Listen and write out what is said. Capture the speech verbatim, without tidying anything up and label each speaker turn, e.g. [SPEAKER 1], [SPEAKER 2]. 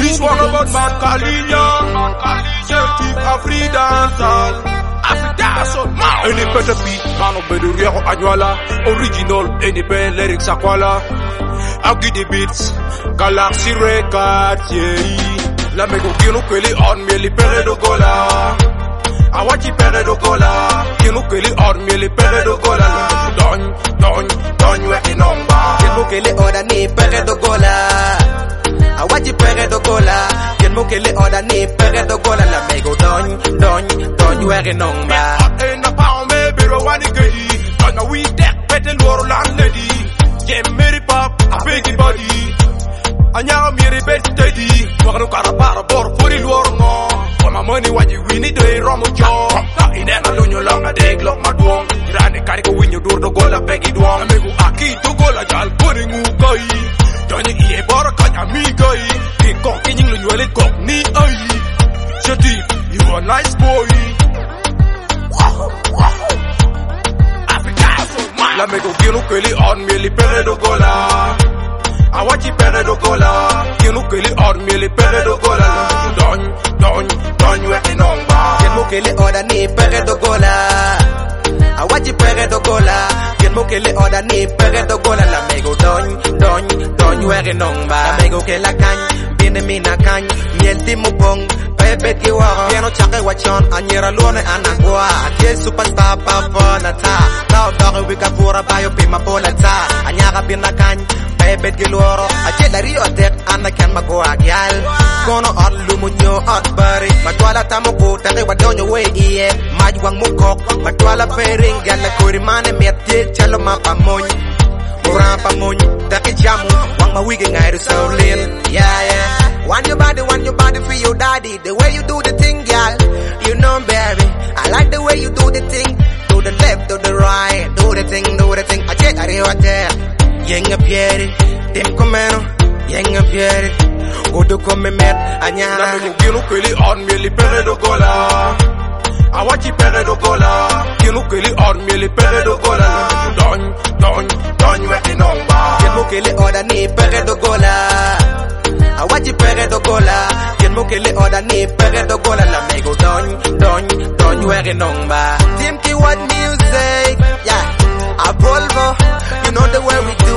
[SPEAKER 1] This one about Man Kalinya, Celtic Afri dancehall, Afri dancehall. Any better beat, Mano Beduriako Anwala, original, any better lyrics Aquala. I'll give the beats, Galaxy Records, yeah. La me go kino kweli on me li pere do gola. Awachi pere do gola. Kino kweli on me li pere do gola. Don, don, don we inomba.
[SPEAKER 2] Kino kweli oda ni pere do gola. Awachi pere do gola. Kino kweli oda ni pere do gola. La me go don, don, don we inomba.
[SPEAKER 1] In the pound me biro wani gedi. Don na we deck pete loro land lady. Yeah, Mary Pop, a biggie body. Anya miri beti tedi. Wakano kara para bor puri luor ngo. For my money what you win it do romo jo. Na inena lunyo long a day glock my duong. Irani kari ko win you door do gola begi duong. Amigo aki to gola jal puri ngu kai. Johnny iye bora kanya mi kai. King kong kinying lunyo elit kong ni ay. Shadi, you a nice boy. Africa so man. La me go kino kweli on me li pere do gola. Awachi pere do gola. Kino kweli on me li pere do gola. Don, don, don we inomba.
[SPEAKER 2] Kino kweli oda ni pere do gola. Awachi pere do gola. Kino kweli oda ni pere do gola. La me go don, don, don we inomba. La me go kela kany, bine mina kany, miel di mupong. Pepe kiwa, piano chake wachon, anyera luone anagwa. Atie superstar papa na ta. Now dog we ka pura bayo pima bola ta. Anyara bina kany. Bebet giloro, aje dari otek anak yang magwa gyal. Kono ot lumunyo ot bari, matwala tamoko tangi wadonyo we iye. Majwang mukok, matwala pering gyal kuri mane mette chalo mapamoy. Murang pamoy, taki jamu, wang mawigi ngairu saulin. Yeah yeah, want your body, want your body for your daddy. The way you do the thing, gyal, you know baby. I like the way you do the thing, to the left, to the right, do the thing, do the thing. Aje dari otek. Yenga pieri, dem komeno, yenga pieri. Godo come met, anya.
[SPEAKER 1] Na me go kino kweli on me li pere do gola. Awachi pere do gola. Kino kweli on me li pere do gola. Don, don, don we inomba.
[SPEAKER 2] Kino kweli oda ni pere do gola. Awachi pere do gola. Kino kweli oda ni pere do gola. La me go don, don, don we inomba. Team T one music, yeah. A Volvo, you know the way we